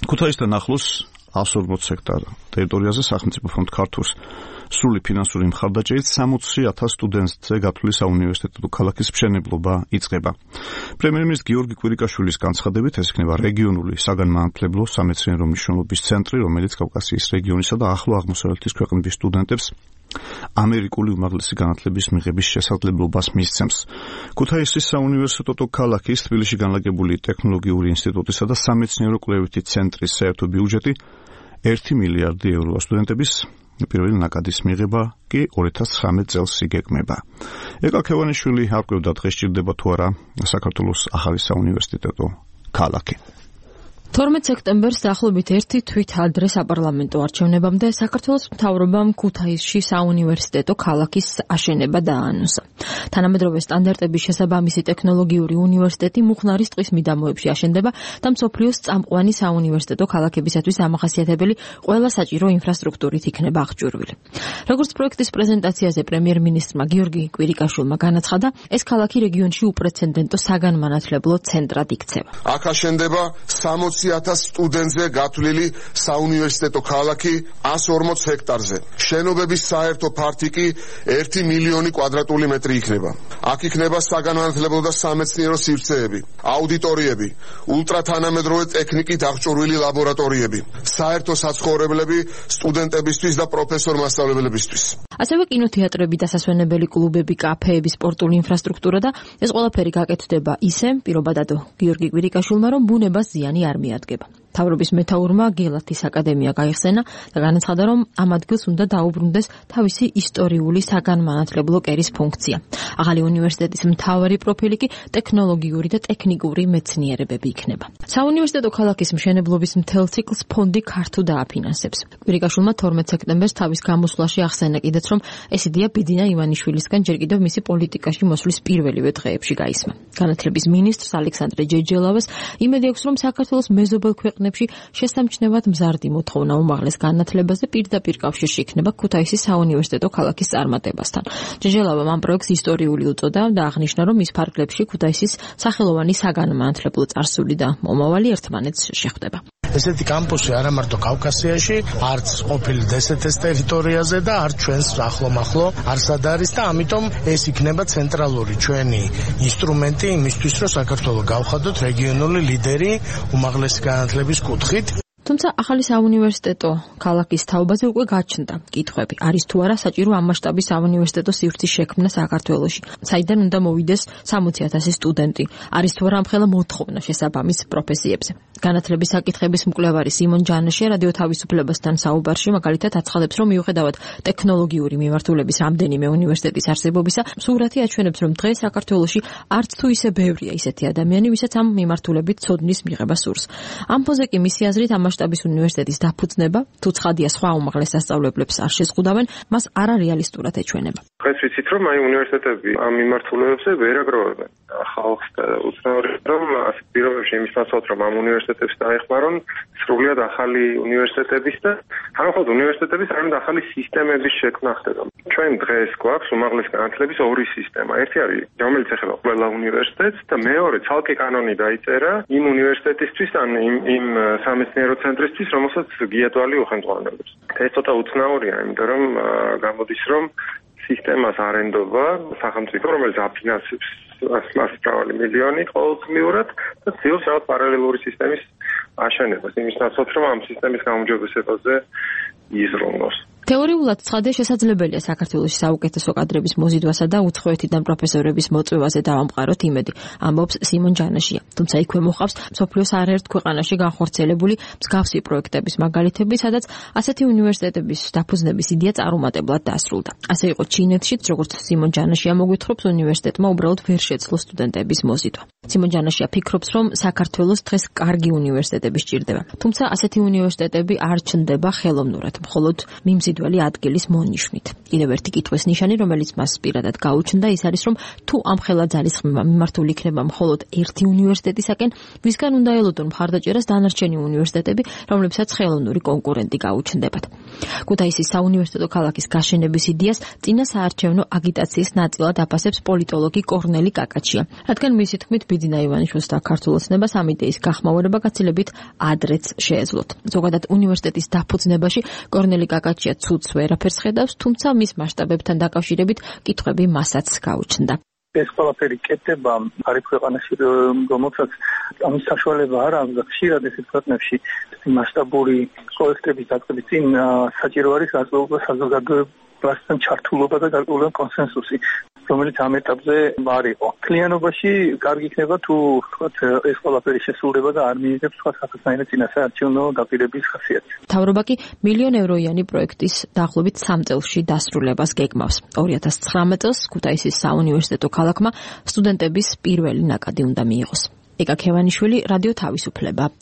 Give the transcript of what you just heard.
ქუთაისთან ახლოს 140 ჰექტარ ტერიტორიაზე სახელმწიფო ფონდ ქართულს სრული ფინანსური მხარდაჭერით 60,000 სტუდენტზე გათვლილი საუნივერსიტეტო ქალაქის მშენებლობა იწყება. პრემიერ-მინისტრის გიორგი კვირიკაშვილის განცხადებით ეს იქნება რეგიონული საგანმანათლებლო სამეცნიერო მნიშვნელობის ცენტრი, რომელიც კავკასიის რეგიონისა და ახლო აღმოსავლეთის ქვეყნების სტუდენტებს ამერიკული უმაღლესი განათლების მიღების შესაძლებლობას მისცემს. ქუთაისის საუნივერსიტეტო ქალაქის თბილისში განლაგებული ტექნოლოგიური ინსტიტუტისა და სამეცნიერო კვლევითი ცენტრის საერთო ბიუჯეტი 1 მილიარდი ევროა. სტუდენტების პირველი ნაკადის მიღება კი 2019 წელს იგეგმება. ეკა ქევანიშვილი არკვევდა დღეს ჭირდება თუ არა საქართველოს ახალი საუნივერსიტეტო ქალაქი. 12 სექტემბერს დაახლოებით 1 თვით ადრე საპარლამენტო არჩევნებამდე საქართველოს მთავრობამ ქუთაისში საუნივერსიტეტო ქალაქის აშენება დაანონსა. თანამედროვე სტანდარტების შესაბამისი ტექნოლოგიური უნივერსიტეტი მუხნარის ტყის მიდამოებში აშენდება და მსოფლიოს წამყვანი საუნივერსიტეტო ქალაქებისათვის ამახასიათებელი ყველა საჭირო ინფრასტრუქტურით იქნება აღჭურვილი. როგორც პროექტის პრეზენტაციაზე პრემიერ-მინისტრმა გიორგი კვირიკაშვილმა განაცხადა, ეს ქალაქი რეგიონში უპრეცედენტო საგანმანათლებლო ცენტრად იქცევა. აქ აშენდება 60,000 სტუდენტზე გათვლილი საუნივერსიტეტო ქალაქი 140 ჰექტარზე. შენობების საერთო ფართი კი 1 მილიონი კვადრატული მეტრი იქნება. აქ იქნება საგანმანათლებლო და სამეცნიერო სივრცეები, აუდიტორიები, ულტრათანამედროვე ტექნიკით აღჭურვილი ლაბორატორიები, საერთო საცხოვრებლები სტუდენტებისთვის და პროფესორ-მასწავლებლებისთვის. ასევე კინოთეატრები, დასასვენებელი კლუბები, კაფეები, სპორტული ინფრასტრუქტურა და ეს ყველაფერი გაკეთდება ისე, პირობადად გიორგი კვირიკაშვილმა, რომ ბუნებას ზიანი არ მიადგება. მთავრობის მეთაურმა გელათის აკადემია გაიხსენა და განაცხადა, რომ ამ ადგილს უნდა დაუბრუნდეს თავისი ისტორიული საგანმანათლებლო კერის ფუნქცია. ახალი უნივერსიტეტის მთავარი პროფილი კი ტექნოლოგიური და ტექნიკური მეცნიერებები იქნება. საუნივერსიტეტო ქალაქის მშენებლობის მთელ ციკლს ფონდი ქართუ დააფინანსებს. კვირიკაშვილმა 12 სექტემბერს თავის გამოსვლაში ახსენა კიდეც, რომ ეს იდეა ბიძინა ივანიშვილისგან ჯერ კიდევ მისი პოლიტიკაში მოსვლის პირველივე დღეებში გაისმა. განათლების მინისტრს ალექსანდრე ჯეჯელავას იმედი აქვს, რომ საქართველოს მეზობელ ქვეყნებში შესამჩნევად მზარდი მოთხოვნა უმაღლეს განათლებაზე პირდაპირ კავშირში იქნება ქუთაისის საუნივერსიტეტო ქალაქის წარმატებასთან. ჯეჯელავამ ამ პროექტს ისტორიული უწოდა და აღნიშნა, რომ მის ფარგლებში ქუთაისის სახელოვანი საგანმანათლებლო წარსული და მომავალი ერთმანეთს შეხვდება. ესეთი კამპუსი არა მარტო კავკასიაში, არც ყოფილი დსთ-ის ტერიტორიაზე და არც ჩვენს ახლომახლო არსად არის და ამიტომ ეს იქნება ცენტრალური ჩვენი ინსტრუმენტი იმისთვის, რომ საქართველო გავხადოთ რეგიონული ლიდერი უმაღლესი განათლების კუთხით. თუმცა ახალი საუნივერსიტეტო ქალაქის თაობაზე უკვე გაჩნდა კითხვები. არის თუ არა საჭირო ამ მასშტაბის საუნივერსიტეტო სივრცის შექმნა საქართველოში? საიდან უნდა მოვიდეს 60,000 სტუდენტი? არის თუ არა ამხელა მოთხოვნა შესაბამის პროფესიებზე? განათლების საკითხების მკვლევარი სიმონ ჯანაშია რადიო თავისუფლებასთან საუბარში მაგალითად აცხადებს, რომ მიუხედავად ტექნოლოგიური მიმართულების რამდენიმე უნივერსიტეტის არსებობისა, სურათი აჩვენებს, რომ დღეს საქართველოში არც თუ ისე ბევრია ისეთი ადამიანი, ვისაც ამ მიმართულებით ცოდნის მიღება სურს. ამ ფონზე კი მისი აზრით ამ მასშტაბის უნივერსიტეტის დაფუძნება, თუ ცხადია სხვა უმაღლეს სასწავლებლებს არ შეზღუდავენ, მას არარეალისტურად ეჩვენება. დღეს ვიცით, რომ აი უნივერსიტეტები ამ მიმართულებებზე ვერ აგროვებენ ხალხს და უცნაური, რომ ასეთ პირობებში იმის ნაცვლად, რომ ამ უნივერსიტეტებს დაეხმარონ სრულიად ახალი უნივერსიტეტების და თანახმად უნივერსიტეტების არამედ ახალი სისტემების შექმნა ხდება. ჩვენ დღეს გვაქვს უმაღლეს განათლების ორი სისტემა. ერთი არის, რომელიც ეხება ყველა უნივერსიტეტს და მეორე ცალკე კანონი დაიწერა იმ უნივერსიტეტისთვის ან იმ სამეცნიერო ცენტრისთვის, რომელსაც გიატვალი უხელმძღვანელებს. ეს ცოტა უცნაურია, იმიტომ რომ გამოდის, რომ სისტემას არენდობა სახელმწიფო, რომელიც აფინანსებს მას მრავალი მილიონი ყოველწლიურად და ცდილობს რაღაც პარალელური სისტემის აშენებას. იმის ნაცვლად, რომ ამ სისტემის გაუმჯობესებაზე იზრუნოს. თეორიულად ცხადია შესაძლებელია საქართველოში საუკეთესო კადრების მოზიდვასა და უცხოეთიდან პროფესორების მოწვევაზე დავამყაროთ იმედი, ამბობს სიმონ ჯანაშია. თუმცა იქვე მოხავს მსოფლიოს არაერთ ქვეყანაში განხორციელებული მსგავსი პროექტების მაგალითები, სადაც ასეთი უნივერსიტეტების დაფუძნების იდეა წარუმატებლად დასრულდა. ასე იყო ჩინეთშიც, როგორც სიმონ ჯანაშია მოგვითხრობს, უნივერსიტეტმა უბრალოდ ვერ შეძლო სტუდენტების მოზიდვა. სიმონ ჯანაშია ფიქრობს, რომ საქართველოს დღეს კარგი უნივერსიტეტები სჭირდება. თუმცა ასეთი უნივერსიტეტები არ ჩნდება ხელოვნურად, მხოლოდ მიმზიდველი ადგილის მონიშნით. კიდევ ერთი კითხვის ნიშანი, რომელიც მას პირადად გაუჩნდა, ის არის, რომ თუ ამხელა ძალისხმევა მიმართული იქნება მხოლოდ ერთი უნივერსიტეტისაკენ, ვისგან უნდა ელოდონ მხარდაჭერას დანარჩენი უნივერსიტეტები, რომლებსაც ხელოვნური კონკურენტი გაუჩნდებათ. ქუთაისის საუნივერსიტეტო ქალაქის გაშენების იდეას წინა საარჩევნო აგიტაციის ნაწილად აფასებს პოლიტოლოგი კორნელი კაკაჩია, რადგან მისი თქმით ბიძინა ივანიშვილს და ქართულ ოცნებას ამ იდეის გახმაურება გაცილებით ადრეც შეეძლოთ. ზოგადად უნივერსიტეტის დაფუძნებაში კორნელი კაკაჩია ცუდს ვერაფერს ხედავს, თუმცა მის მასშტაბებთან დაკავშირებით კითხვები მასაც გაუჩნდა. ეს ყველაფერი კეთდება არის ქვეყანაში, რომელსაც ამის საშუალება არ აქვს და ხშირად ესეთ ქვეყნებში მასშტაბური პროექტების დაწყების წინ საჭირო არის გაწეულება საზოგადოებასთან ჩართულობა და გარკვეული კონსენსუსი, რომელიც ამ ეტაპზე არ იყო. მთლიანობაში კარგი იქნება თუ ვთქვათ ეს ყველაფერი შესრულდება და არ მიიღებს სხვა საფრთხე წინასაარჩევნო დაპირების ხასიათს. მთავრობა კი მილიონ ევროიანი პროექტის დაახლოებით 3 წელში დასრულებას გეგმავს. 2019 წელს ქუთაისის საუნივერსიტეტო ქალაქმა სტუდენტების პირველი ნაკადი უნდა მიიღოს. ეკა ქევანიშვილი, რადიო თავისუფლება.